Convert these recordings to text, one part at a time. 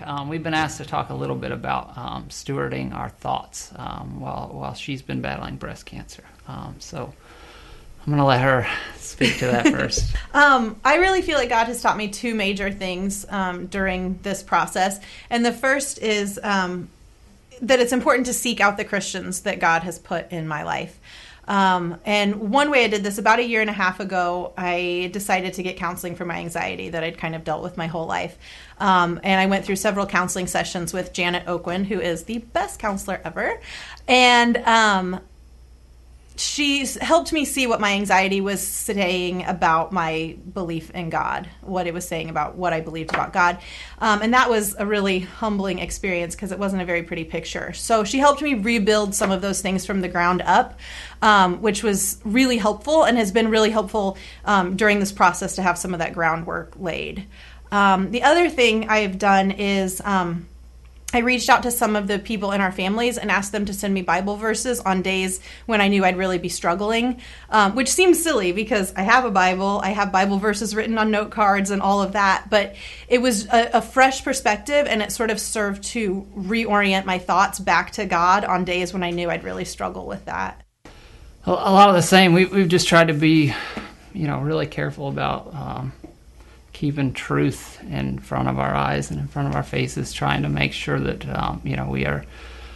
We've been asked to talk a little bit about stewarding our thoughts while she's been battling breast cancer. So I'm going to let her speak to that first. I really feel like God has taught me two major things during this process. And the first is that it's important to seek out the Christians that God has put in my life. And one way I did this, about 1.5 years ago, I decided to get counseling for my anxiety that I'd kind of dealt with my whole life. And I went through several counseling sessions with Janet Oakland, who is the best counselor ever. And she's helped me see what my anxiety was saying about my belief in God, what it was saying about what I believed about God. And that was a really humbling experience because it wasn't a very pretty picture. So she helped me rebuild some of those things from the ground up, which was really helpful and has been really helpful during this process to have some of that groundwork laid. The other thing I've done is I reached out to some of the people in our families and asked them to send me Bible verses on days when I knew I'd really be struggling, which seems silly because I have a Bible, I have Bible verses written on note cards and all of that, but it was a fresh perspective, and it sort of served to reorient my thoughts back to God on days when I knew I'd really struggle with that. A lot of the same. We've just tried to be, really careful about keeping truth in front of our eyes and in front of our faces, trying to make sure that, we are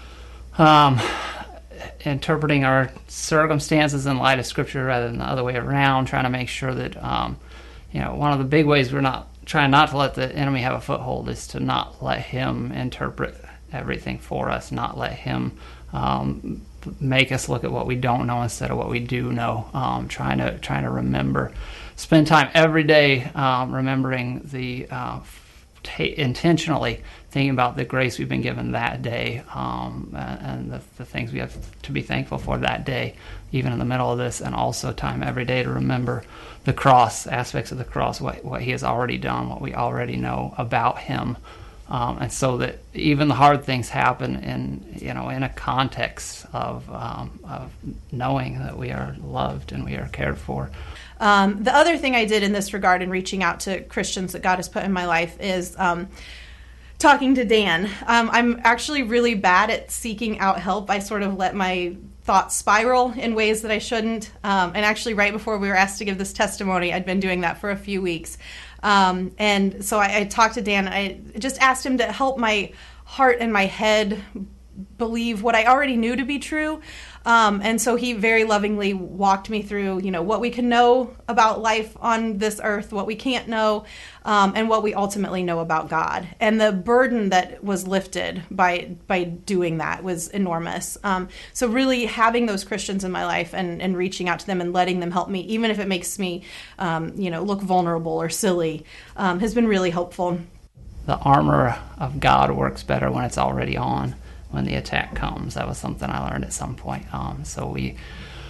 interpreting our circumstances in light of Scripture rather than the other way around, trying to make sure that, one of the big ways we're not trying not to let the enemy have a foothold is to not let him interpret everything for us, not let him make us look at what we don't know instead of what we do know, trying to remember. Spend time every day remembering intentionally thinking about the grace we've been given that day and the things we have to be thankful for that day, even in the middle of this, and also time every day to remember the cross, aspects of the cross, what he has already done, what we already know about him. And so that even the hard things happen in a context of knowing that we are loved and we are cared for. The other thing I did in this regard in reaching out to Christians that God has put in my life is talking to Dan. I'm actually really bad at seeking out help. I sort of let my thoughts spiral in ways that I shouldn't. And actually right before we were asked to give this testimony, I'd been doing that for a few weeks. And so I talked to Dan. I just asked him to help my heart and my head believe what I already knew to be true. And so he very lovingly walked me through, what we can know about life on this earth, what we can't know, and what we ultimately know about God. And the burden that was lifted by doing that was enormous. So really having those Christians in my life and reaching out to them and letting them help me, even if it makes me, look vulnerable or silly, has been really helpful. The armor of God works better when it's already on. When the attack comes, that was something I learned at some point. So we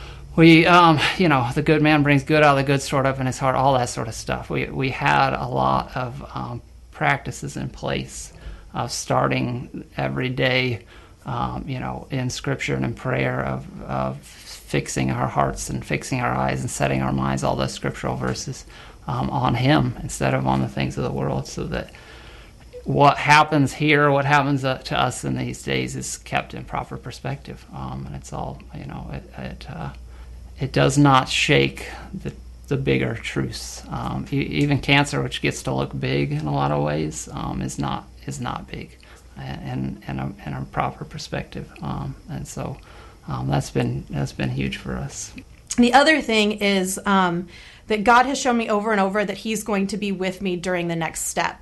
the good man brings good out of the good stored up in his heart, all that sort of stuff. We had a lot of practices in place of starting every day, in Scripture and in prayer of fixing our hearts and fixing our eyes and setting our minds, all those scriptural verses, on Him instead of on the things of the world, so that what happens here, what happens to us in these days is kept in proper perspective. And it's all, it does not shake the bigger truths. Even cancer, which gets to look big in a lot of ways, is not big in a proper perspective. And so that's been huge for us. The other thing is that God has shown me over and over that He's going to be with me during the next step.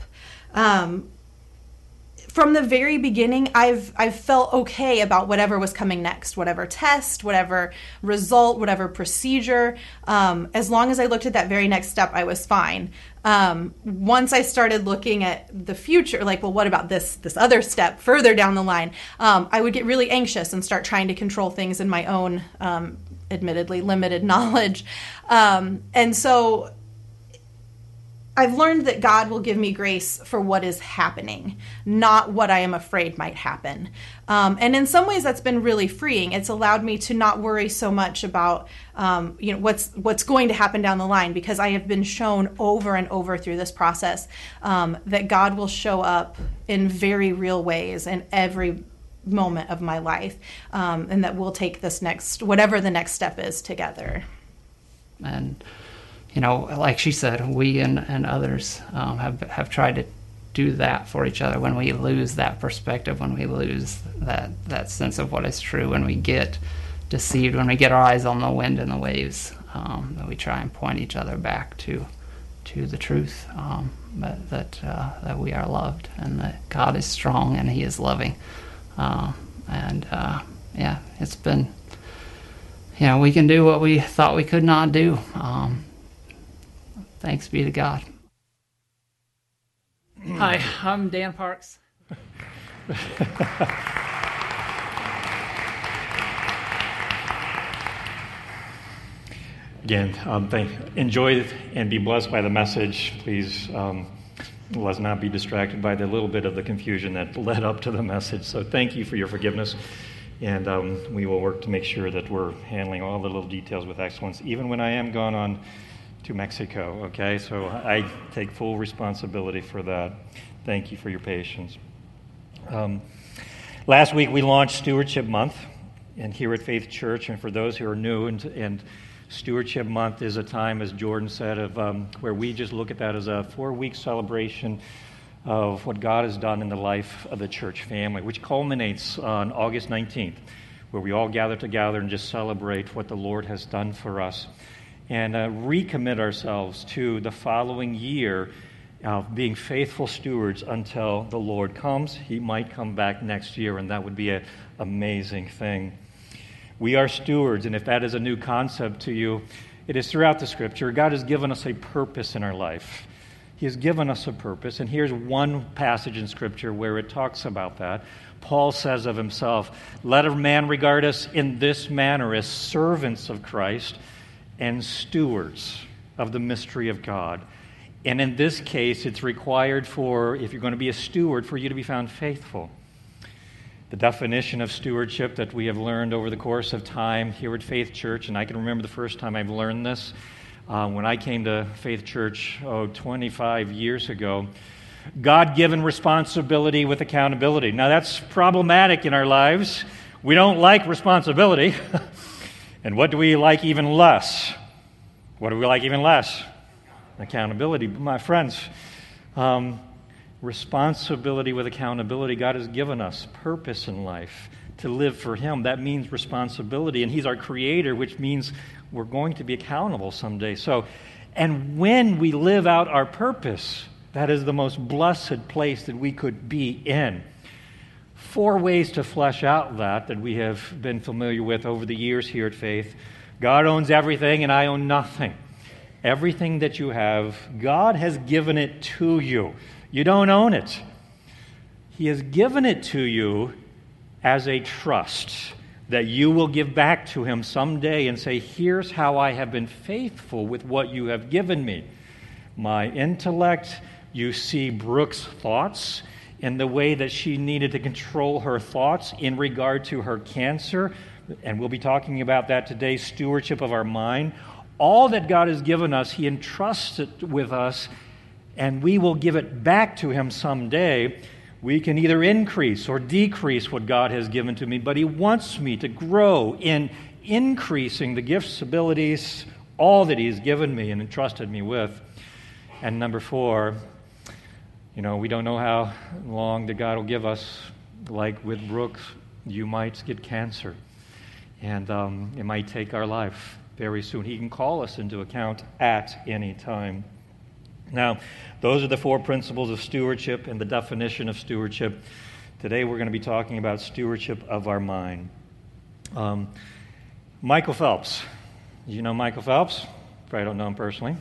From the very beginning, I've felt okay about whatever was coming next, whatever test, whatever result, whatever procedure. As long as I looked at that very next step, I was fine. Once I started looking at the future, like, well, what about this other step further down the line? I would get really anxious and start trying to control things in my own, admittedly limited knowledge. And so I've learned that God will give me grace for what is happening, not what I am afraid might happen. And in some ways, that's been really freeing. It's allowed me to not worry so much about, what's going to happen down the line, because I have been shown over and over through this process that God will show up in very real ways in every moment of my life, and that we'll take this whatever the next step is together. And like she said, we and others have tried to do that for each other when we lose that perspective, when we lose that sense of what is true, when we get deceived, when we get our eyes on the wind and the waves, that we try and point each other back to the truth, that we are loved and that God is strong and He is loving. It's been, we can do what we thought we could not do. Thanks be to God. Hi, I'm Dan Parks. Again, enjoy and be blessed by the message. Please let's not be distracted by the little bit of the confusion that led up to the message. So thank you for your forgiveness, and we will work to make sure that we're handling all the little details with excellence, even when I am gone on to Mexico, okay? So I take full responsibility for that. Thank you for your patience. Last week we launched Stewardship Month, and here at Faith Church, and for those who are new, and Stewardship Month is a time, as Jordan said, of where we just look at that as a 4-week celebration of what God has done in the life of the church family, which culminates on August 19th, where we all gather together and just celebrate what the Lord has done for us and recommit ourselves to the following year of being faithful stewards until the Lord comes. He might come back next year, and that would be an amazing thing. We are stewards, and if that is a new concept to you, it is throughout the Scripture. God has given us a purpose in our life. He has given us a purpose, and here's one passage in Scripture where it talks about that. Paul says of himself, "Let a man regard us in this manner as servants of Christ and stewards of the mystery of God." And in this case, it's required for, if you're going to be a steward, for you to be found faithful. The definition of stewardship that we have learned over the course of time here at Faith Church, and I can remember the first time I've learned this, when I came to Faith Church 25 years ago, God-given responsibility with accountability. Now that's problematic in our lives. We don't like responsibility. And what do we like even less? What do we like even less? Accountability. My friends, responsibility with accountability. God has given us purpose in life to live for Him. That means responsibility, and He's our Creator, which means we're going to be accountable someday. And when we live out our purpose, that is the most blessed place that we could be in. 4 ways to flesh out that we have been familiar with over the years here at Faith. God owns everything, and I own nothing. Everything that you have, God has given it to you. You don't own it. He has given it to you as a trust that you will give back to Him someday and say, "Here's how I have been faithful with what you have given me." My intellect, you see Brooke's thoughts and the way that she needed to control her thoughts in regard to her cancer, and we'll be talking about that today, stewardship of our mind. All that God has given us, He entrusts it with us, and we will give it back to Him someday. We can either increase or decrease what God has given to me, but He wants me to grow in increasing the gifts, abilities, all that He's given me and entrusted me with. And number 4, we don't know how long that God will give us. Like with Brooke, you might get cancer, and it might take our life very soon. He can call us into account at any time. Now, those are the 4 principles of stewardship and the definition of stewardship. Today we're going to be talking about stewardship of our mind. Michael Phelps. You know Michael Phelps? Probably don't know him personally.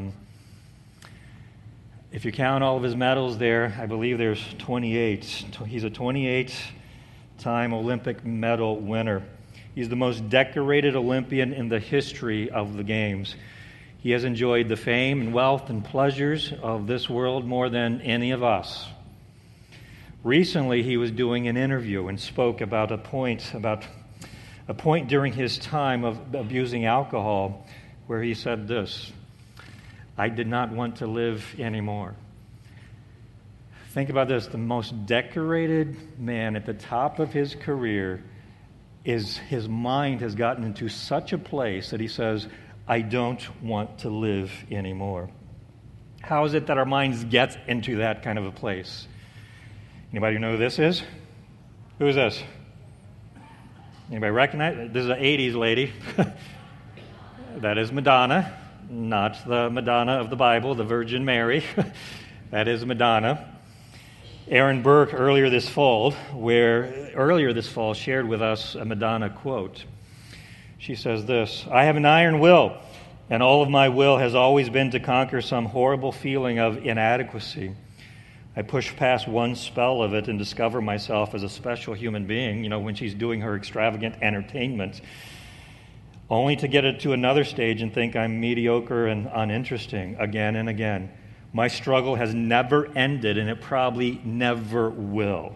If you count all of his medals there, I believe there's 28. He's a 28-time Olympic medal winner. He's the most decorated Olympian in the history of the Games. He has enjoyed the fame and wealth and pleasures of this world more than any of us. Recently, he was doing an interview and spoke about a point during his time of abusing alcohol where he said this: "I did not want to live anymore." Think about this. The most decorated man at the top of his career, his mind has gotten into such a place that he says, "I don't want to live anymore." How is it that our minds get into that kind of a place? Anybody know who this is? Who is this? Anybody recognize? This is an 80s lady. That is Madonna, not the Madonna of the Bible, the Virgin Mary. That is Madonna. Aaron Burke earlier this fall shared with us a Madonna quote. She says this: "I have an iron will, and all of my will has always been to conquer some horrible feeling of inadequacy. I push past one spell of it and discover myself as a special human being," when she's doing her extravagant entertainment, "only to get it to another stage and think I'm mediocre and uninteresting again and again. My struggle has never ended, and it probably never will."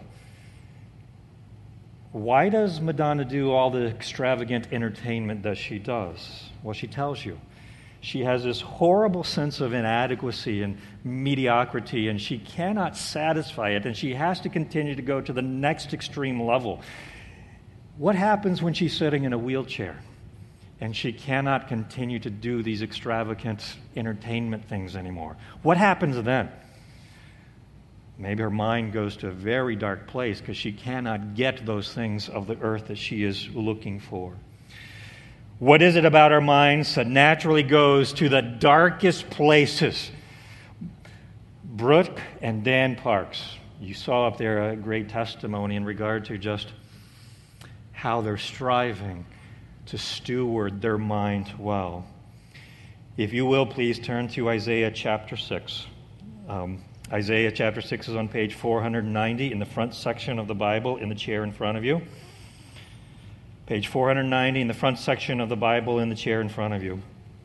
Why does Madonna do all the extravagant entertainment that she does? Well, she tells you. She has this horrible sense of inadequacy and mediocrity, and she cannot satisfy it, and she has to continue to go to the next extreme level. What happens when she's sitting in a wheelchair and she cannot continue to do these extravagant entertainment things anymore? What happens then? Maybe her mind goes to a very dark place because she cannot get those things of the earth that she is looking for. What is it about our minds that naturally goes to the darkest places? Brooke and Dan Parks, you saw up there a great testimony in regard to just how they're striving to steward their mind well. If you will, please turn to Isaiah chapter 6. Isaiah chapter 6 is on page 490 in the front section of the Bible in the chair in front of you. Page 490 in the front section of the Bible in the chair in front of you.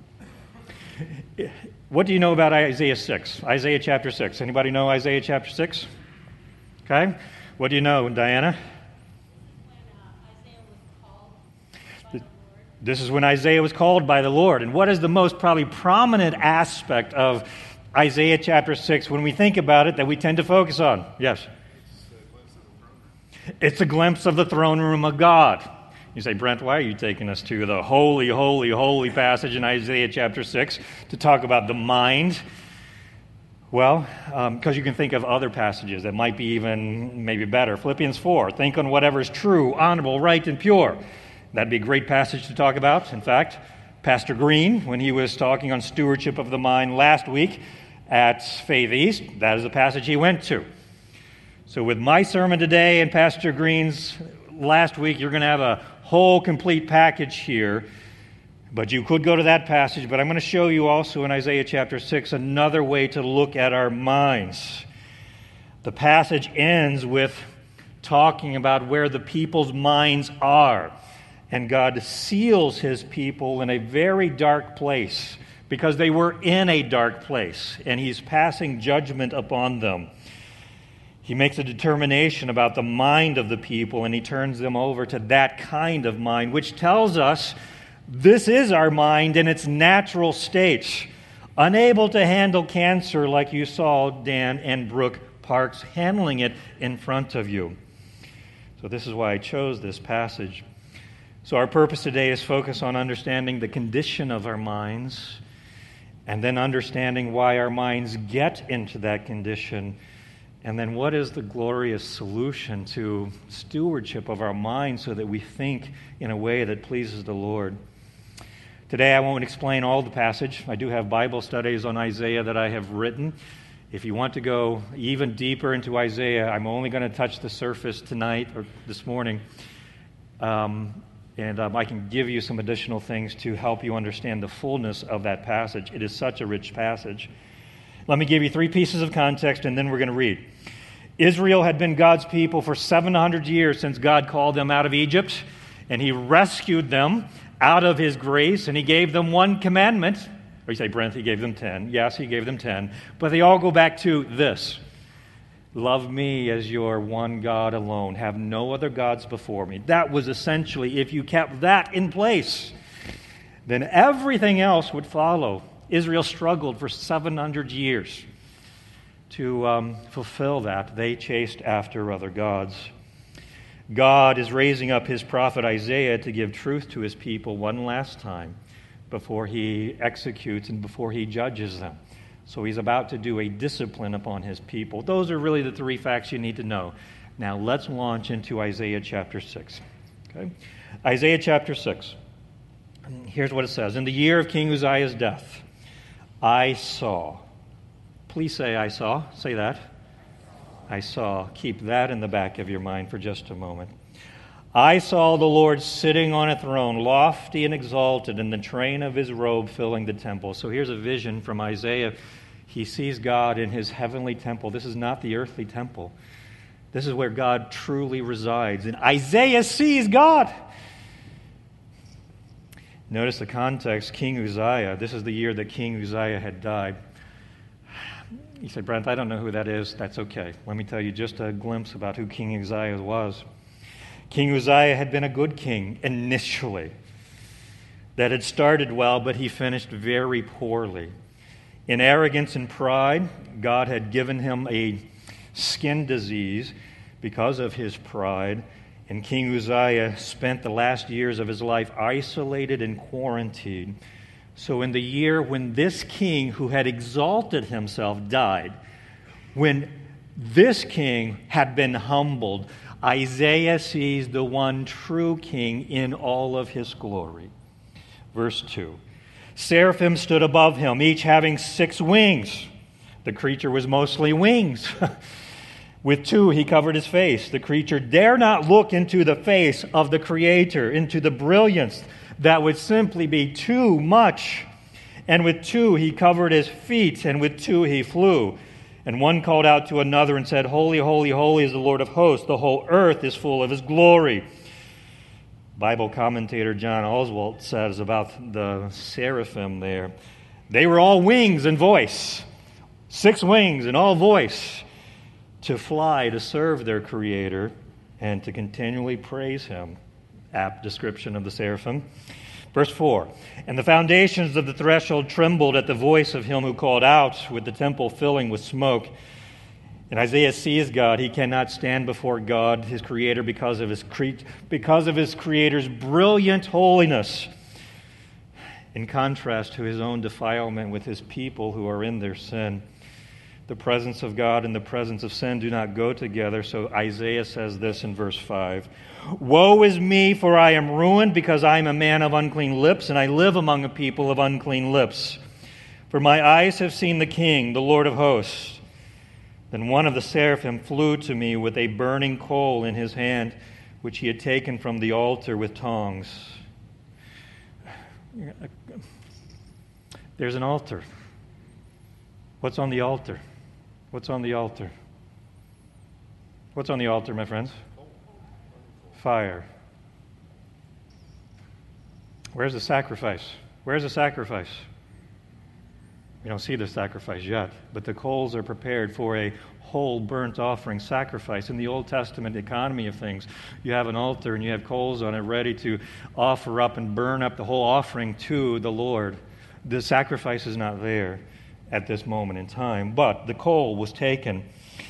What do you know about Isaiah 6? Isaiah chapter 6. Anybody know Isaiah chapter 6? Okay. What do you know, Diana? This is when Isaiah was called by the Lord. And what is the most probably prominent aspect of Isaiah chapter 6 when we think about it that we tend to focus on? Yes? It's a glimpse of the throne room of God. You say, Brent, why are you taking us to the holy, holy, holy passage in Isaiah chapter 6 to talk about the mind? Well, because you can think of other passages that might be even maybe better. Philippians 4, think on whatever is true, honorable, right, and pure. That'd be a great passage to talk about. In fact, Pastor Green, when he was talking on stewardship of the mind last week at Faith East, that is the passage he went to. So with my sermon today and Pastor Green's last week, you're going to have a whole complete package here. But you could go to that passage, but I'm going to show you also in Isaiah chapter 6 another way to look at our minds. The passage ends with talking about where the people's minds are. And God seals his people in a very dark place because they were in a dark place, and he's passing judgment upon them. He makes a determination about the mind of the people, and he turns them over to that kind of mind, which tells us this is our mind in its natural state, unable to handle cancer like you saw Dan and Brooke Parks handling it in front of you. So this is why I chose this passage. So our purpose today is focus on understanding the condition of our minds and then understanding why our minds get into that condition, and then what is the glorious solution to stewardship of our minds so that we think in a way that pleases the Lord. Today I won't explain all the passage. I do have Bible studies on Isaiah that I have written. If you want to go even deeper into Isaiah, I'm only going to touch the surface tonight or this morning. And I can give you some additional things to help you understand the fullness of that passage. It is such a rich passage. Let me give you 3 pieces of context, and then we're going to read. Israel had been God's people for 700 years since God called them out of Egypt, and he rescued them out of his grace, and he gave them one commandment. Or you say, Brent, he gave them 10. Yes, he gave them 10. But they all go back to this. Love me as your one God alone. Have no other gods before me. That was essentially, if you kept that in place, then everything else would follow. Israel struggled for 700 years to fulfill that. They chased after other gods. God is raising up his prophet Isaiah to give truth to his people one last time before he executes and before he judges them. So he's about to do a discipline upon his people. Those are really the three facts you need to know. Now let's launch into Isaiah chapter 6. Okay? Isaiah chapter 6. Here's what it says. In the year of King Uzziah's death, I saw. Please say I saw. Say that. I saw. Keep that in the back of your mind for just a moment. I saw the Lord sitting on a throne, lofty and exalted, and the train of his robe filling the temple. So here's a vision from Isaiah. He sees God in his heavenly temple. This is not the earthly temple. This is where God truly resides. And Isaiah sees God. Notice the context, King Uzziah. This is the year that King Uzziah had died. You say, Brent, I don't know who that is. That's okay. Let me tell you just a glimpse about who King Uzziah was. King Uzziah had been a good king initially. That had started well, but he finished very poorly. In arrogance and pride, God had given him a skin disease because of his pride. And King Uzziah spent the last years of his life isolated and quarantined. So in the year when this king who had exalted himself died, when this king had been humbled, Isaiah sees the one true king in all of his glory. Verse 2. Seraphim stood above him, each having 6 wings. The creature was mostly wings. With 2 he covered his face. The creature dare not look into the face of the Creator, into the brilliance that would simply be too much. And with 2 he covered his feet, and with 2 he flew. And one called out to another and said, Holy, holy, holy is the Lord of hosts. The whole earth is full of his glory. Bible commentator John Oswalt says about the seraphim there, they were all wings and voice. 6 wings and all voice to fly, to serve their Creator, and to continually praise him. Apt description of the seraphim. Verse 4, and the foundations of the threshold trembled at the voice of him who called out, with the temple filling with smoke. And Isaiah sees God. He cannot stand before God, his Creator, because of his Creator's brilliant holiness, in contrast to his own defilement with his people who are in their sin. The presence of God and the presence of sin do not go together, so Isaiah says this in verse 5. Woe is me, for I am ruined, because I am a man of unclean lips, and I live among a people of unclean lips. For my eyes have seen the King, the Lord of hosts. Then one of the seraphim flew to me with a burning coal in his hand, which he had taken from the altar with tongs. There's an altar. What's on the altar? What's on the altar? What's on the altar, my friends? Fire. Where's the sacrifice? Where's the sacrifice? We don't see the sacrifice yet, but the coals are prepared for a whole burnt offering sacrifice. In the Old Testament economy of things, you have an altar and you have coals on it ready to offer up and burn up the whole offering to the Lord. The sacrifice is not there at this moment in time, but the coal was taken.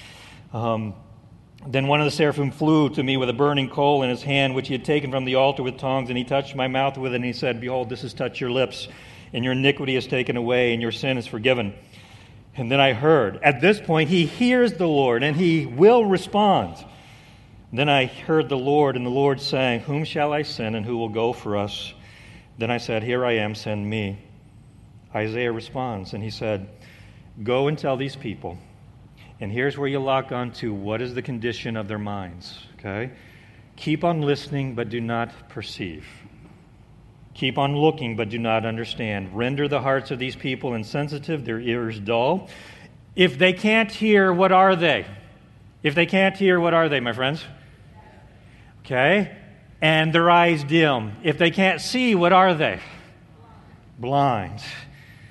Then one of the seraphim flew to me with a burning coal in his hand, which he had taken from the altar with tongs, and he touched my mouth with it, and he said, Behold, this has touched your lips, and your iniquity is taken away, and your sin is forgiven. And then I heard. At this point, he hears the Lord, and he will respond. Then I heard the Lord, and the Lord saying, Whom shall I send, and who will go for us? Then I said, Here I am, send me. Isaiah responds, and he said, Go and tell these people. And here's where you lock on to what is the condition of their minds, okay? Keep on listening, but do not perceive. Keep on looking, but do not understand. Render the hearts of these people insensitive, their ears dull. If they can't hear, what are they? If they can't hear, what are they, my friends? Okay? And their eyes dim. If they can't see, what are they? Blind.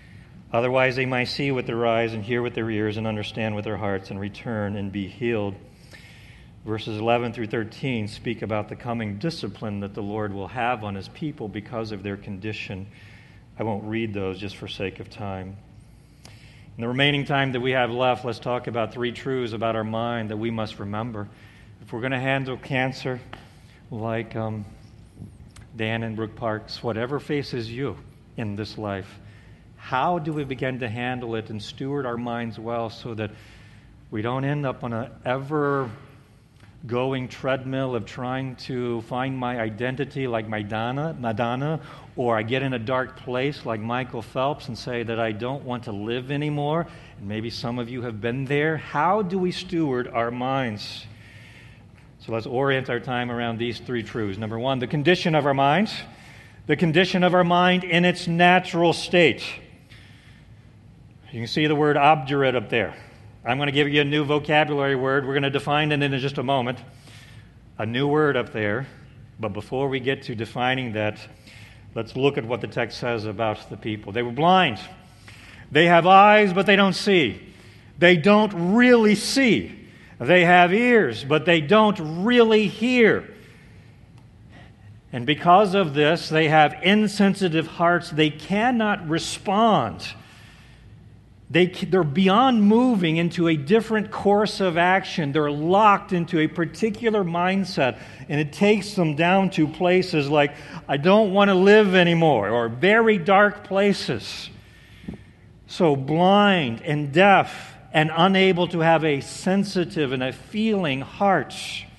Otherwise they might see with their eyes and hear with their ears and understand with their hearts and return and be healed. Verses 11 through 13 speak about the coming discipline that the Lord will have on his people because of their condition. I won't read those just for sake of time. In the remaining time that we have left, let's talk about 3 truths about our mind that we must remember. If we're going to handle cancer like Dan and Brooke Parks, whatever faces you in this life, how do we begin to handle it and steward our minds well so that we don't end up on an ever-going treadmill of trying to find my identity like Madonna, or I get in a dark place like Michael Phelps and say that I don't want to live anymore, and maybe some of you have been there. How do we steward our minds? So let's orient our time around these 3 truths. Number 1, the condition of our minds. The condition of our mind in its natural state. You can see the word obdurate up there. I'm going to give you a new vocabulary word. We're going to define it in just a moment. A new word up there. But before we get to defining that, let's look at what the text says about the people. They were blind. They have eyes, but they don't see. They don't really see. They have ears, but they don't really hear. And because of this, they have insensitive hearts. They cannot respond. They're beyond moving into a different course of action. They're locked into a particular mindset, and it takes them down to places like, I don't want to live anymore, or very dark places. So blind and deaf and unable to have a sensitive and a feeling heart.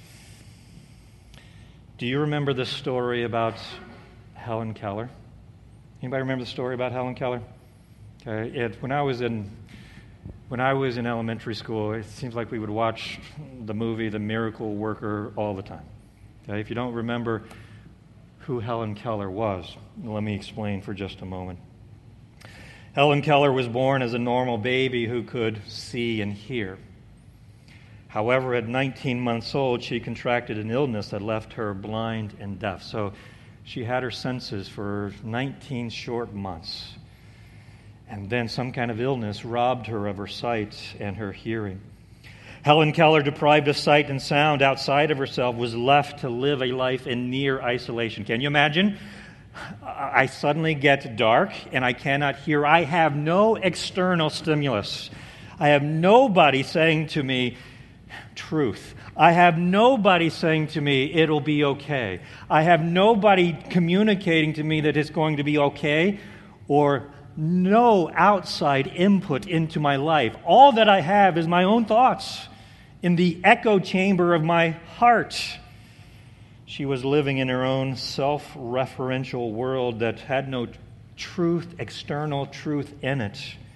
Do you remember the story about Helen Keller? Anybody remember the story about Helen Keller? Okay, when I was in elementary school, it seems like we would watch the movie The Miracle Worker all the time. Okay, if you don't remember who Helen Keller was, let me explain for just a moment. Helen Keller was born as a normal baby who could see and hear. However, at 19 months old, she contracted an illness that left her blind and deaf. So she had her senses for 19 short months. And then some kind of illness robbed her of her sight and her hearing. Helen Keller, deprived of sight and sound outside of herself, was left to live a life in near isolation. Can you imagine? I suddenly get dark and I cannot hear. I have no external stimulus. I have nobody saying to me, truth. I have nobody saying to me, it'll be okay. I have nobody communicating to me that it's going to be okay, or no outside input into my life. All that I have is my own thoughts in the echo chamber of my heart. She was living in her own self-referential world that had no truth, external truth in it.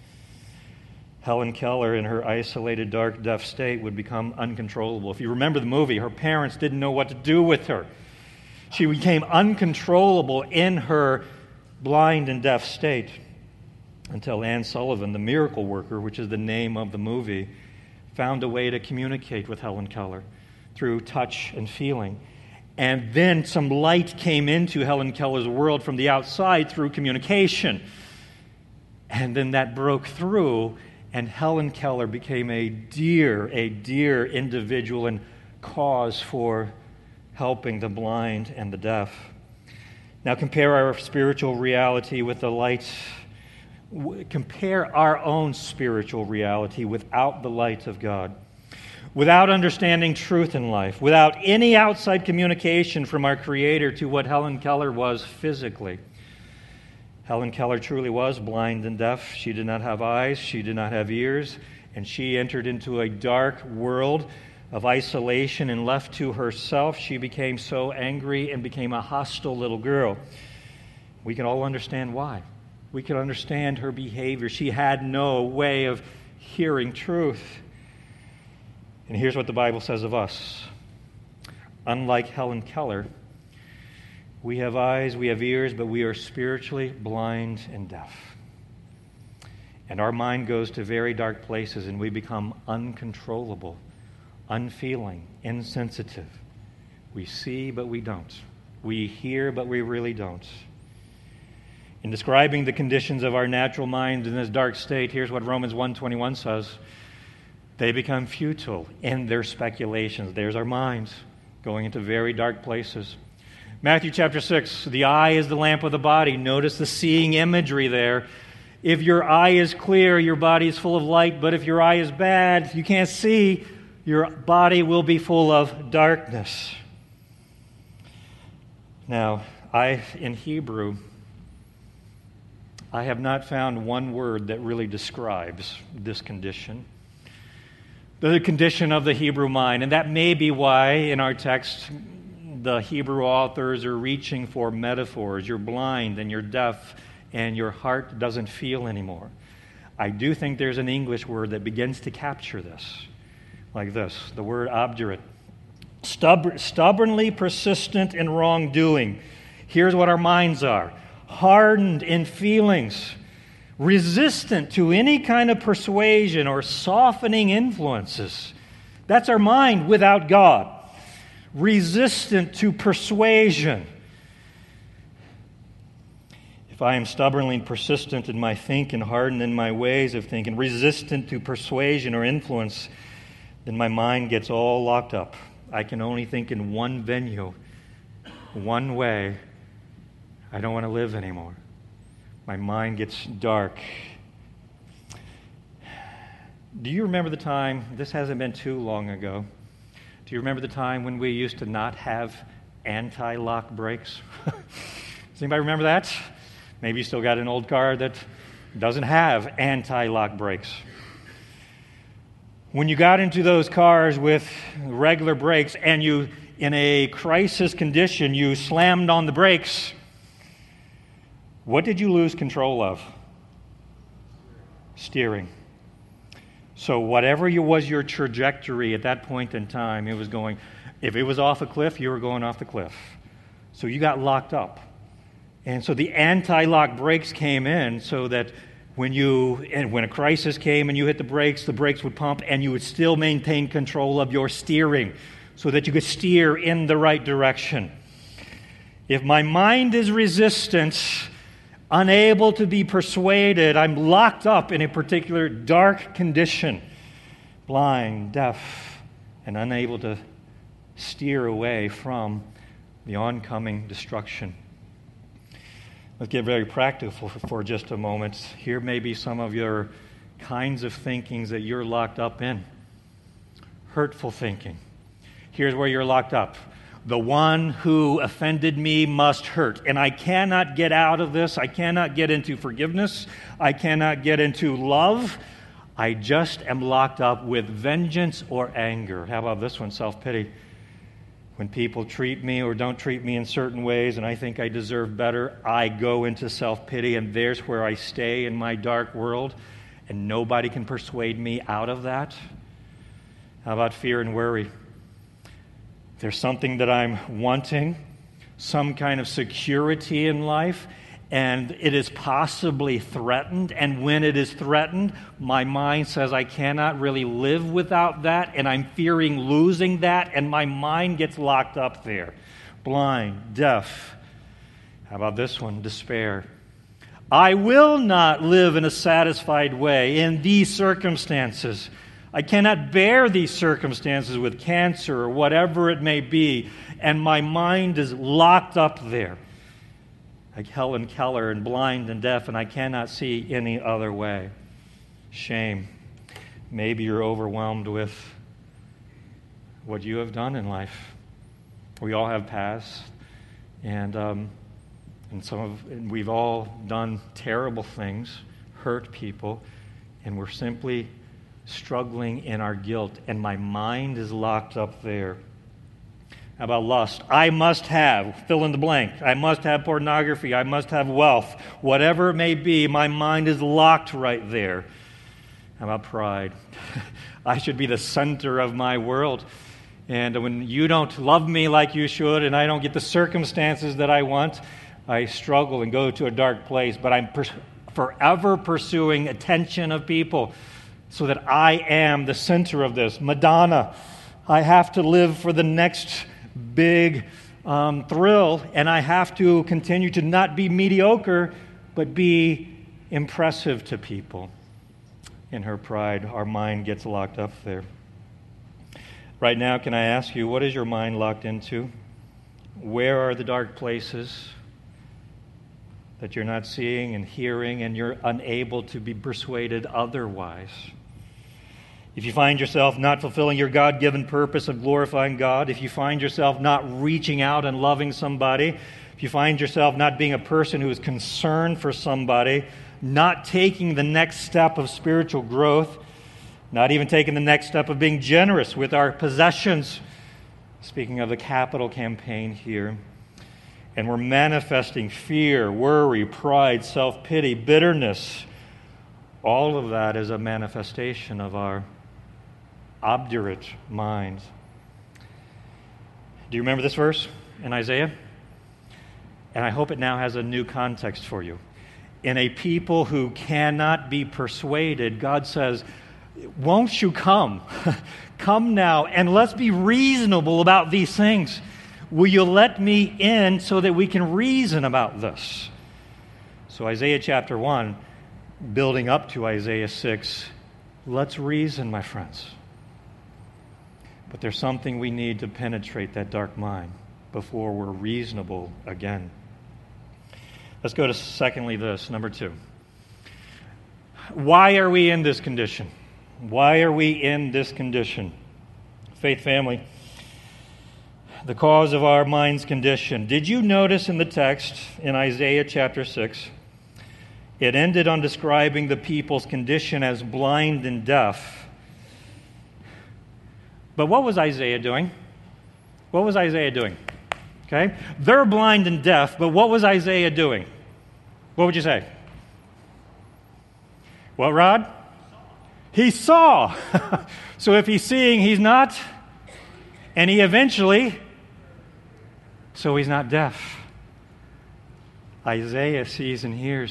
Helen Keller, in her isolated, dark, deaf state, would become uncontrollable. If you remember the movie, her parents didn't know what to do with her. She became uncontrollable in her blind and deaf state until Anne Sullivan, the miracle worker, which is the name of the movie, found a way to communicate with Helen Keller through touch and feeling. And then some light came into Helen Keller's world from the outside through communication. And then that broke through, and Helen Keller became a dear individual and cause for helping the blind and the deaf. Now compare our spiritual reality with the light. Compare our own spiritual reality without the light of God. Without understanding truth in life, without any outside communication from our Creator to what Helen Keller was physically. Helen Keller truly was blind and deaf. She did not have eyes, she did not have ears, and she entered into a dark world of isolation, and left to herself, she became so angry and became a hostile little girl. We can all understand why. We can understand her behavior. She had no way of hearing truth. And here's what the Bible says of us. Unlike Helen Keller, we have eyes, we have ears, but we are spiritually blind and deaf. And our mind goes to very dark places, and we become uncontrollable, unfeeling, insensitive. We see, but we don't. We hear, but we really don't. In describing the conditions of our natural minds in this dark state, here's what Romans 1:21 says. They become futile in their speculations. There's our minds going into very dark places. Matthew chapter 6, the eye is the lamp of the body. Notice the seeing imagery there. If your eye is clear, your body is full of light. But if your eye is bad, you can't see, your body will be full of darkness. Now, in Hebrew, I have not found one word that really describes this condition. The condition of the Hebrew mind. And that may be why in our text the Hebrew authors are reaching for metaphors. You're blind and you're deaf and your heart doesn't feel anymore. I do think there's an English word that begins to capture this, like this, the word obdurate. Stubbornly persistent in wrongdoing. Here's what our minds are. Hardened in feelings. Resistant to any kind of persuasion or softening influences. That's our mind without God. Resistant to persuasion. If I am stubbornly persistent in my thinking, hardened in my ways of thinking, resistant to persuasion or influence, then my mind gets all locked up. I can only think in one venue, one way. I don't want to live anymore. My mind gets dark. Do you remember the time, this hasn't been too long ago, do you remember the time when we used to not have anti-lock brakes? Does anybody remember that? Maybe you still got an old car that doesn't have anti-lock brakes. When you got into those cars with regular brakes and you, in a crisis condition, you slammed on the brakes, what did you lose control of? Steering. So whatever was your trajectory at that point in time, it was going, if it was off a cliff, you were going off the cliff. So you got locked up. And so the anti-lock brakes came in so that when a crisis came and you hit the brakes would pump and you would still maintain control of your steering so that you could steer in the right direction. If my mind is resistant, unable to be persuaded, I'm locked up in a particular dark condition, blind, deaf, and unable to steer away from the oncoming destruction. Let's get very practical for just a moment. Here may be some of your kinds of thinkings that you're locked up in. Hurtful thinking. Here's where you're locked up. The one who offended me must hurt. And I cannot get out of this. I cannot get into forgiveness. I cannot get into love. I just am locked up with vengeance or anger. How about this one, self-pity? When people treat me or don't treat me in certain ways and I think I deserve better, I go into self-pity, and there's where I stay in my dark world, and nobody can persuade me out of that. How about fear and worry? There's something that I'm wanting, some kind of security in life, and it is possibly threatened. And when it is threatened, my mind says I cannot really live without that, and I'm fearing losing that, and my mind gets locked up there. Blind, deaf. How about this one? Despair. I will not live in a satisfied way in these circumstances. I cannot bear these circumstances with cancer or whatever it may be, and my mind is locked up there. Like Helen Keller, and blind and deaf, and I cannot see any other way. Shame. Maybe you're overwhelmed with what you have done in life. We all have pasts, and we've all done terrible things, hurt people, and we're simply struggling in our guilt, and my mind is locked up there. How about lust? I must have, fill in the blank. I must have pornography. I must have wealth. Whatever it may be, my mind is locked right there. How about pride? I should be the center of my world. And when you don't love me like you should, and I don't get the circumstances that I want, I struggle and go to a dark place. But I'm forever pursuing attention of people so that I am the center of this. Madonna. I have to live for the next big thrill, and I have to continue to not be mediocre but be impressive to people. In her pride, our mind gets locked up there. Right now, can I ask you, what is your mind locked into? Where are the dark places that you're not seeing and hearing, and you're unable to be persuaded otherwise? If you find yourself not fulfilling your God-given purpose of glorifying God, if you find yourself not reaching out and loving somebody, if you find yourself not being a person who is concerned for somebody, not taking the next step of spiritual growth, not even taking the next step of being generous with our possessions, speaking of the capital campaign here, and we're manifesting fear, worry, pride, self-pity, bitterness, all of that is a manifestation of our obdurate minds. Do you remember this verse in Isaiah? And I hope it now has a new context for you. In a people who cannot be persuaded, God says, won't you come? Come now, and let's be reasonable about these things. Will you let me in so that we can reason about this? So Isaiah chapter 1, building up to Isaiah 6, let's reason, my friends. But there's something we need to penetrate that dark mind before we're reasonable again. Let's go to secondly this, number 2. Why are we in this condition? Why are we in this condition? Faith family, the cause of our mind's condition. Did you notice in the text in Isaiah chapter 6, it ended on describing the people's condition as blind and deaf. But what was Isaiah doing? What was Isaiah doing? Okay? They're blind and deaf, but what was Isaiah doing? What would you say? What, Rod? He saw. So if he's seeing, he's not. And he eventually, so he's not deaf. Isaiah sees and hears.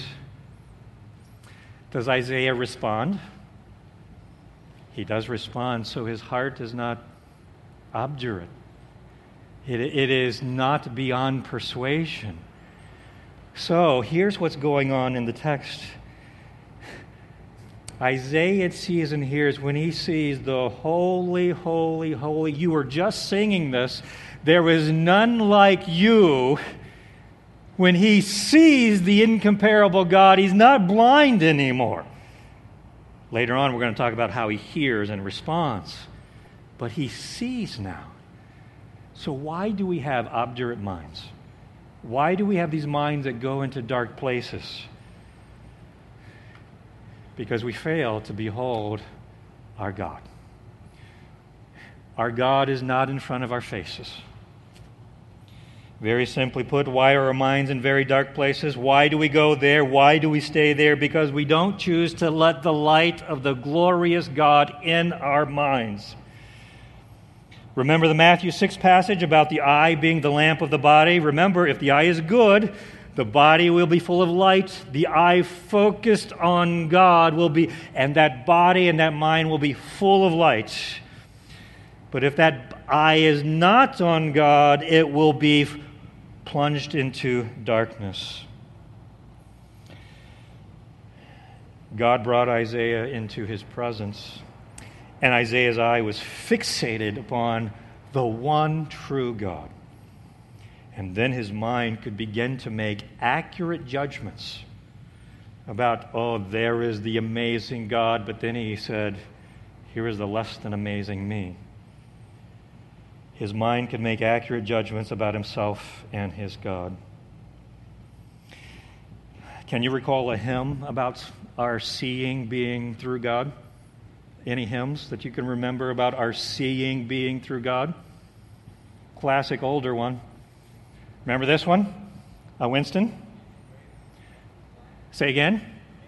Does Isaiah respond? He does respond, so his heart is not obdurate. It is not beyond persuasion. So here's what's going on in the text. Isaiah sees and hears when he sees the holy, holy, holy. You were just singing this. There is none like you. When he sees the incomparable God, he's not blind anymore. Later on, we're going to talk about how he hears and responds. But he sees now. So why do we have obdurate minds? Why do we have these minds that go into dark places? Because we fail to behold our God. Our God is not in front of our faces. Very simply put, why are our minds in very dark places? Why do we go there? Why do we stay there? Because we don't choose to let the light of the glorious God in our minds. Remember the Matthew 6 passage about the eye being the lamp of the body? Remember, if the eye is good, the body will be full of light. The eye focused on God will be, and that body and that mind will be full of light. But if that eye is not on God, it will be plunged into darkness. God brought Isaiah into his presence, and Isaiah's eye was fixated upon the one true God. And then his mind could begin to make accurate judgments about, oh, there is the amazing God, but then he said, here is the less than amazing me. His mind could make accurate judgments about himself and his God. Can you recall a hymn about our seeing being through God? Any hymns that you can remember about our seeing being through God? Classic older one. Remember this one? Winston? Say again?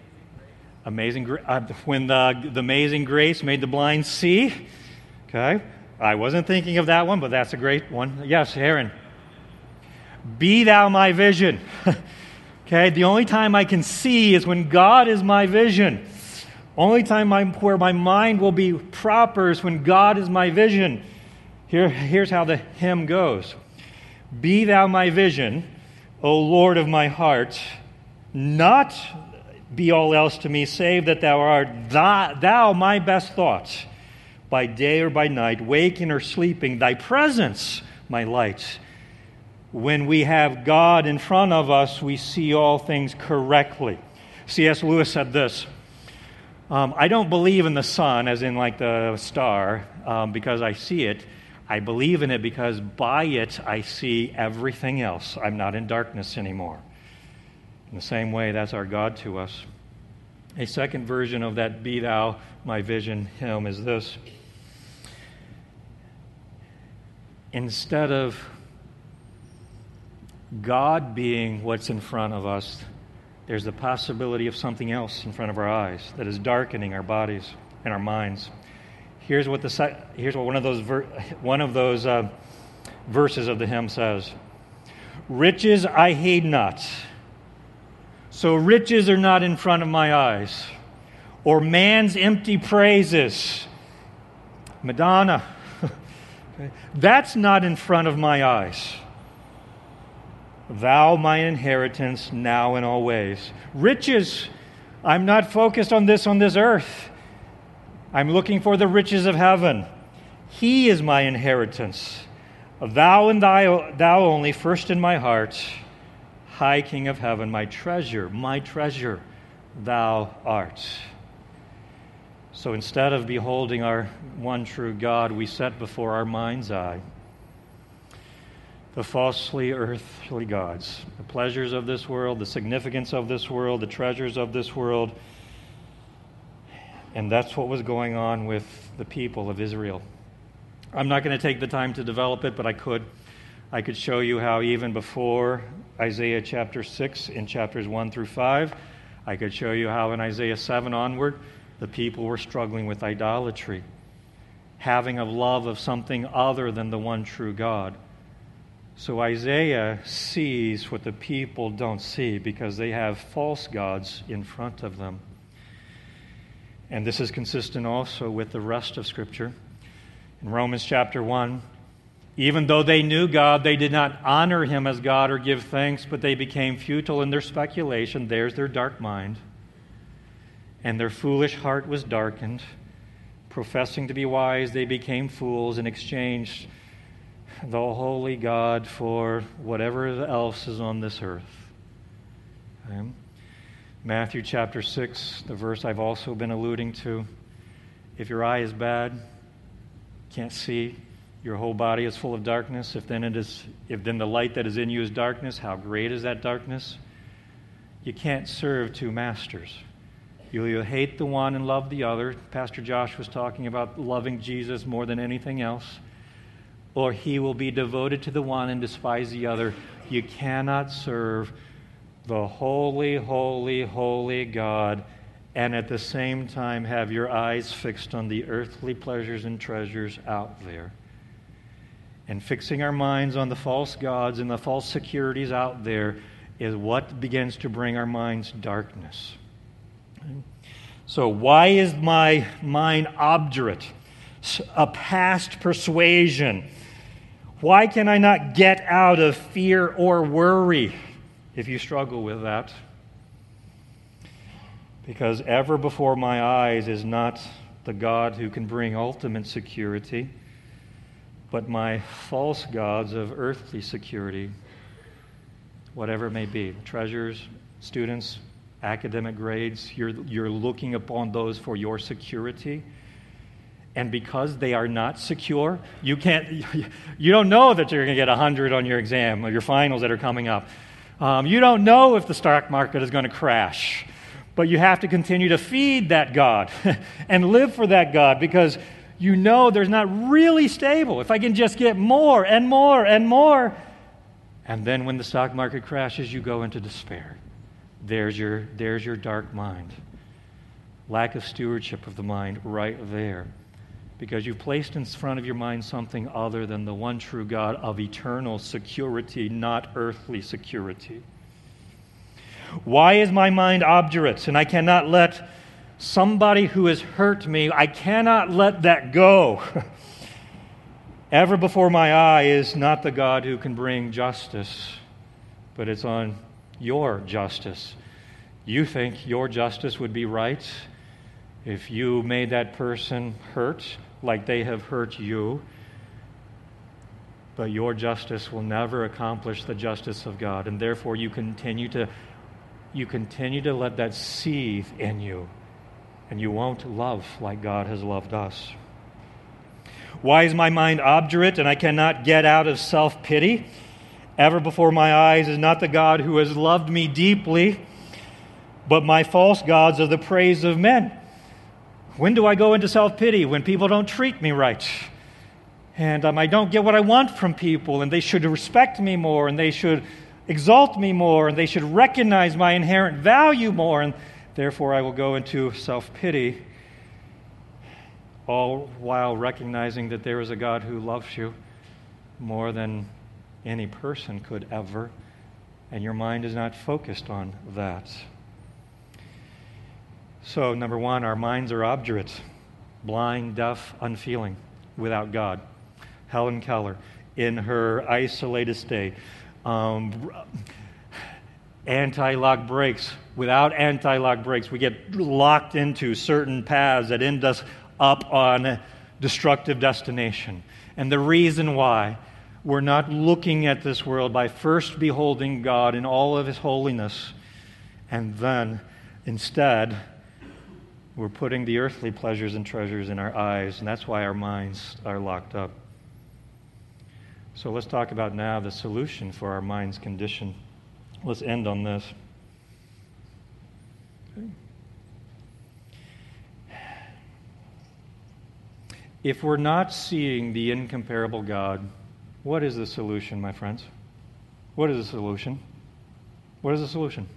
When the amazing grace made the blind see. Okay. I wasn't thinking of that one, but that's a great one. Yes, Aaron. Be thou my vision. Okay, the only time I can see is when God is my vision. Only time where my mind will be proper is when God is my vision. Here's how the hymn goes. Be thou my vision, O Lord of my heart. not be all else to me, save that thou art thou my best thought, by day or by night, waking or sleeping, thy presence, my light. When we have God in front of us, we see all things correctly. C.S. Lewis said this, I don't believe in the sun, as in like the star, because I see it. I believe in it because by it I see everything else. I'm not in darkness anymore. In the same way, that's our God to us. A second version of that Be Thou My Vision hymn is this. Instead of God being what's in front of us, there's the possibility of something else in front of our eyes that is darkening our bodies and our minds. Here's what one of those verses of the hymn says. Riches I heed not, so riches are not in front of my eyes, or man's empty praises. Madonna, that's not in front of my eyes. Thou my inheritance now and always. Riches, I'm not focused on this earth. I'm looking for the riches of heaven. He is my inheritance. Thou and thou only, first in my heart, high King of heaven, my treasure, thou art. So instead of beholding our one true God, we set before our mind's eye the falsely earthly gods, the pleasures of this world, the significance of this world, the treasures of this world. And that's what was going on with the people of Israel. I'm not going to take the time to develop it, but I could. I could show you how even before Isaiah chapter 6, in chapters 1 through 5, I could show you how in Isaiah 7 onward, the people were struggling with idolatry, having a love of something other than the one true God. So Isaiah sees what the people don't see because they have false gods in front of them. And this is consistent also with the rest of Scripture. In Romans chapter 1, even though they knew God, they did not honor Him as God or give thanks, but they became futile in their speculation. There's their dark mind. And their foolish heart was darkened. Professing to be wise, they became fools and exchanged the holy God for whatever else is on this earth. Okay? Matthew chapter 6, the verse I've also been alluding to. If your eye is bad, can't see, your whole body is full of darkness. If then the light that is in you is darkness, how great is that darkness? You can't serve two masters. You'll hate the one and love the other. Pastor Josh was talking about loving Jesus more than anything else. Or he will be devoted to the one and despise the other. You cannot serve the holy, holy, holy God and at the same time have your eyes fixed on the earthly pleasures and treasures out there. And fixing our minds on the false gods and the false securities out there is what begins to bring our minds darkness. So why is my mind obdurate? A past persuasion. Why can I not get out of fear or worry? If you struggle with that. Because ever before my eyes is not the God who can bring ultimate security, but my false gods of earthly security, whatever it may be. Treasures, students, academic grades, you're looking upon those for your security. And because they are not secure, you don't know that you're going to get 100 on your exam or your finals that are coming up. You don't know if the stock market is going to crash. But you have to continue to feed that God and live for that God because you know there's not really stable. If I can just get more and more and more. And then when the stock market crashes, you go into despair. There's your dark mind. Lack of stewardship of the mind right there. Because you've placed in front of your mind something other than the one true God of eternal security, not earthly security. Why is my mind obdurate and I cannot let somebody who has hurt me, I cannot let that go? Ever before my eye is not the God who can bring justice, but it's on your justice. You think your justice would be right if you made that person hurt like they have hurt you. But your justice will never accomplish the justice of God, and therefore you continue to let that seethe in you, and you won't love like God has loved us. Why is my mind obdurate and I cannot get out of self-pity? Ever before my eyes is not the God who has loved me deeply, but my false gods are the praise of men. When do I go into self-pity? When people don't treat me right. And I don't get what I want from people, and they should respect me more, and they should exalt me more, and they should recognize my inherent value more, and therefore I will go into self-pity, all while recognizing that there is a God who loves you more than any person could ever, and your mind is not focused on that. So, number one, our minds are obdurate, blind, deaf, unfeeling, without God. Helen Keller, in her isolated state, anti-lock brakes. Without anti-lock brakes, we get locked into certain paths that end us up on a destructive destination. And the reason why we're not looking at this world by first beholding God in all of His holiness, and then instead we're putting the earthly pleasures and treasures in our eyes, and that's why our minds are locked up. So let's talk about now the solution for our mind's condition. Let's end on this. Okay. If we're not seeing the incomparable God, what is the solution, my friends? What is the solution? What is the solution?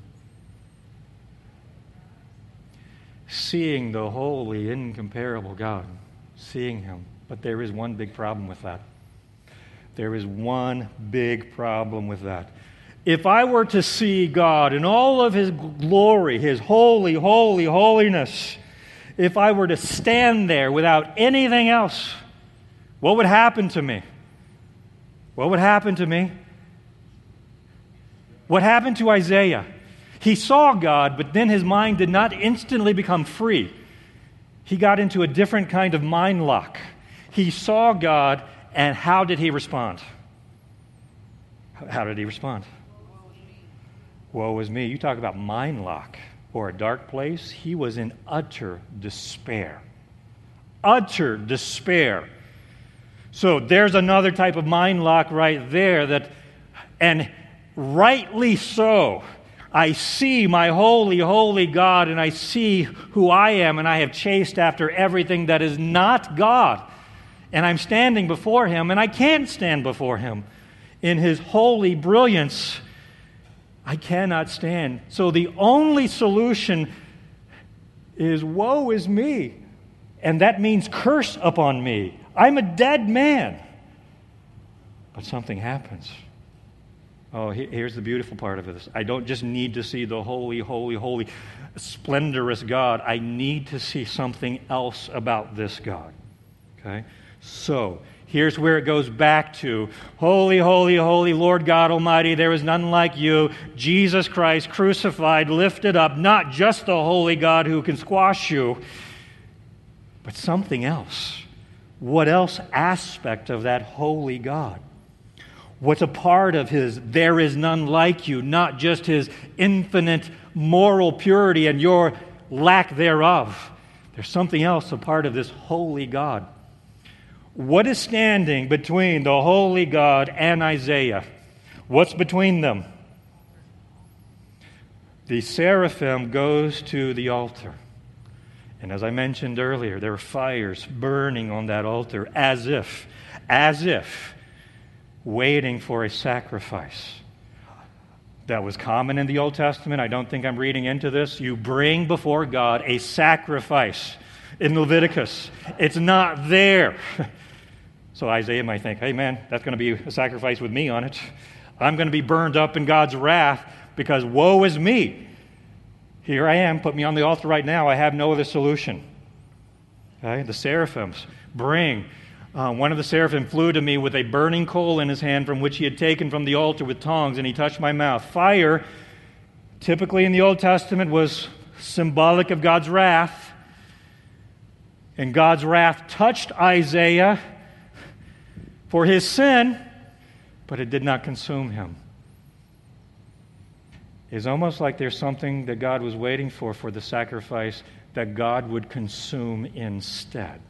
Seeing the holy, incomparable God. Seeing Him. But there is one big problem with that. There is one big problem with that. If I were to see God in all of His glory, His holy, holy, holiness, if I were to stand there without anything else, what would happen to me? What would happen to me? What happened to Isaiah? He saw God, but then his mind did not instantly become free. He got into a different kind of mind lock. He saw God, and how did he respond? How did he respond? Woe is me. You talk about mind lock or a dark place. He was in utter despair. Utter despair. So there's another type of mind lock right there and rightly so. I see my holy, holy God, and I see who I am, and I have chased after everything that is not God. And I'm standing before Him, and I can't stand before Him. In His holy brilliance, I cannot stand. So the only solution is, woe is me. And that means curse upon me. I'm a dead man. But something happens. Oh, here's the beautiful part of this. I don't just need to see the holy, holy, holy, splendorous God. I need to see something else about this God. Okay? So, here's where it goes back to, holy, holy, holy Lord God Almighty, there is none like you. Jesus Christ crucified, lifted up, not just the holy God who can squash you, but something else. What else aspect of that holy God? What's a part of His there is none like you, not just His infinite moral purity and your lack thereof. There's something else a part of this holy God. What is standing between the holy God and Isaiah? What's between them? The seraphim goes to the altar. And as I mentioned earlier, there are fires burning on that altar as if waiting for a sacrifice. That was common in the Old Testament. I don't think I'm reading into this. You bring before God a sacrifice in Leviticus. It's not there. So Isaiah might think, hey man, that's going to be a sacrifice with me on it. I'm going to be burned up in God's wrath because woe is me. Here I am, put me on the altar right now. I have no other solution. Okay? The seraphims bring. One of the seraphim flew to me with a burning coal in his hand from which he had taken from the altar with tongs, and he touched my mouth. Fire typically in the Old Testament was symbolic of God's wrath. And God's wrath touched Isaiah for his sin, but it did not consume him. It's almost like there's something that God was waiting for the sacrifice that God would consume instead.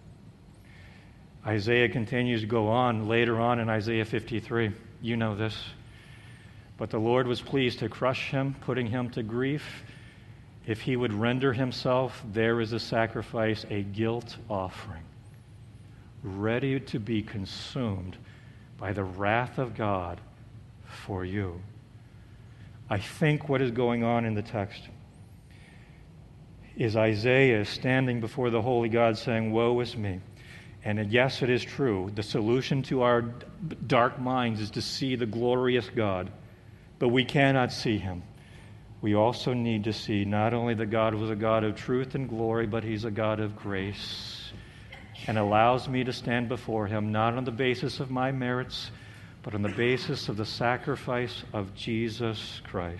Isaiah continues to go on later on in Isaiah 53. You know this. But the Lord was pleased to crush him, putting him to grief. If he would render himself, there is a sacrifice, a guilt offering, ready to be consumed by the wrath of God for you. I think what is going on in the text is Isaiah standing before the holy God saying, woe is me. And yes, it is true. The solution to our dark minds is to see the glorious God. But we cannot see him. We also need to see not only that God was a God of truth and glory, but he's a God of grace, and allows me to stand before him not on the basis of my merits, but on the basis of the sacrifice of Jesus Christ.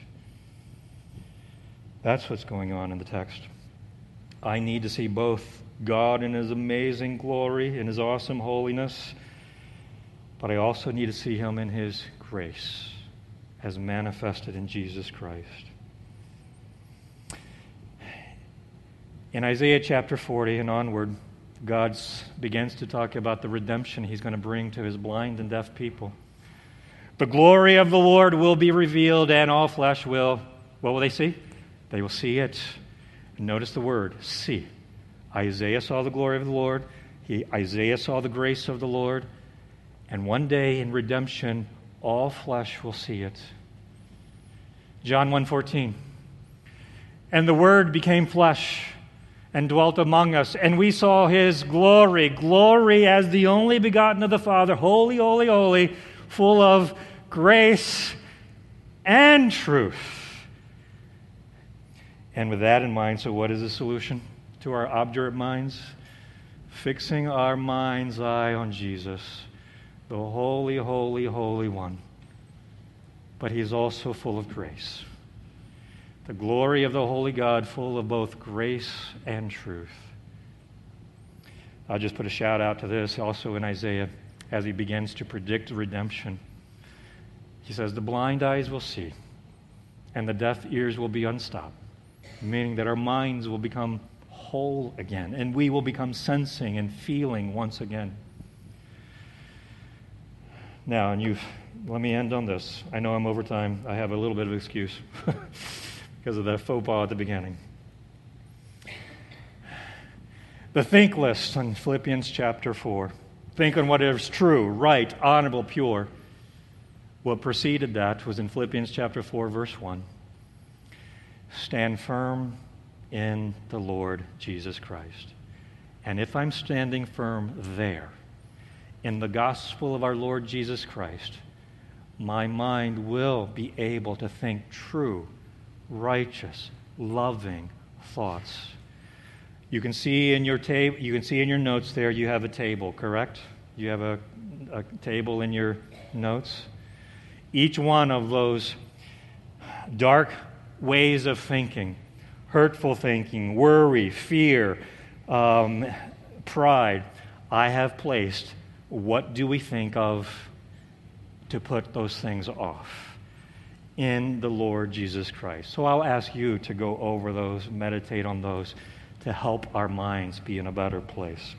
That's what's going on in the text. I need to see both God in his amazing glory, in his awesome holiness, but I also need to see him in his grace as manifested in Jesus Christ. In Isaiah chapter 40 and onward, God begins to talk about the redemption he's going to bring to his blind and deaf people. The glory of the Lord will be revealed, and all flesh will, what will they see? They will see it. And notice the word, see. Isaiah saw the glory of the Lord. Isaiah saw the grace of the Lord. And one day in redemption, all flesh will see it. John 1:14. And the Word became flesh and dwelt among us, and we saw his glory, glory as the only begotten of the Father, holy, holy, holy, full of grace and truth. And with that in mind, so what is the solution to our obdurate minds? Fixing our mind's eye on Jesus, the holy, holy, holy one. But he is also full of grace. The glory of the holy God, full of both grace and truth. I'll just put a shout out to this also in Isaiah as he begins to predict redemption. He says, the blind eyes will see, and the deaf ears will be unstopped, meaning that our minds will become whole again, and we will become sensing and feeling once again. Now, let me end on this. I know I'm over time. I have a little bit of excuse because of that faux pas at the beginning. The think list in Philippians chapter 4. Think on what is true, right, honorable, pure. What preceded that was in Philippians chapter 4, verse 1. Stand firm in the Lord Jesus Christ. And if I'm standing firm there, in the gospel of our Lord Jesus Christ, my mind will be able to think true, righteous, loving thoughts. You can see in your notes there, you have a table, correct? You have a table in your notes. Each one of those dark ways of thinking, hurtful thinking, worry, fear, pride, I have placed what do we think of to put those things off in the Lord Jesus Christ. So I'll ask you to go over those, meditate on those, to help our minds be in a better place.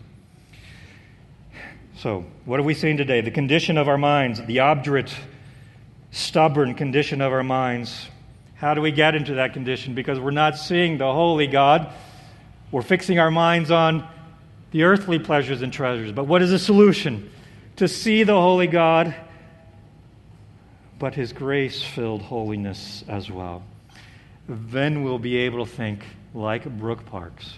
So, what have we seen today? The condition of our minds, the obdurate, stubborn condition of our minds. How do we get into that condition? Because we're not seeing the holy God. We're fixing our minds on the earthly pleasures and treasures. But what is the solution? To see the holy God, but his grace-filled holiness as well. Then we'll be able to think like Brooke Parks.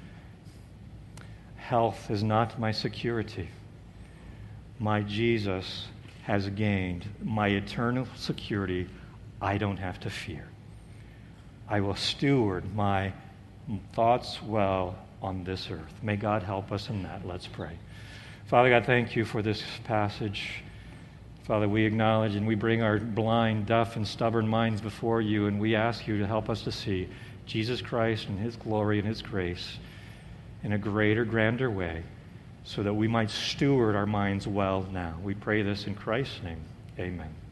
Health is not my security. My Jesus has gained my eternal security. I don't have to fear. I will steward my thoughts well on this earth. May God help us in that. Let's pray. Father God, thank you for this passage. Father, we acknowledge and we bring our blind, deaf, and stubborn minds before you, and we ask you to help us to see Jesus Christ and his glory and his grace in a greater, grander way, so that we might steward our minds well now. We pray this in Christ's name. Amen.